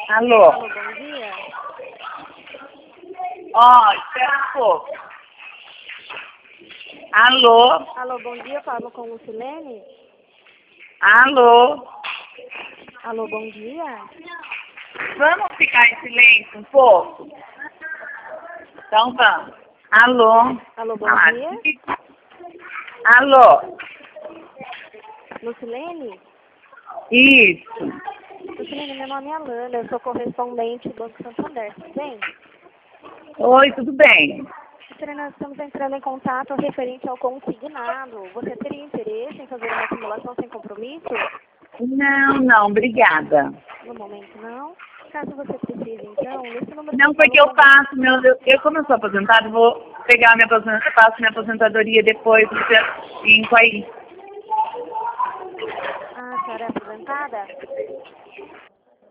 Alô? Alô, bom dia. Ó, espera um pouco. Alô? Alô, bom dia, falo com Lucilene. Alô? Alô, bom dia. Vamos ficar em silêncio um pouco? Então vamos. Alô? Alô, bom Ah, dia. Alô? Lucilene? Isso. Lucilene, meu nome é Alana, eu sou correspondente do Banco Santander, tudo bem? Oi, tudo bem? Lucilene, nós estamos entrando em contato referente ao consignado. Você teria interesse em fazer uma simulação sem compromisso? Não, obrigada. No momento, não. Caso você precise, então, nesse número... Não, porque eu faço, como eu sou aposentada, vou pegar faço minha aposentadoria depois do dia 5 aí. Ah, a senhora é aposentada?